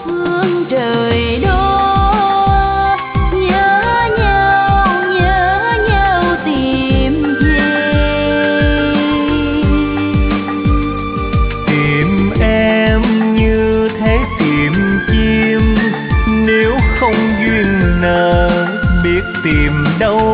phương trời đó, nhớ nhau tìm về. Tìm em như thế tìm chim, nếu không duyên nợ biết tìm đâu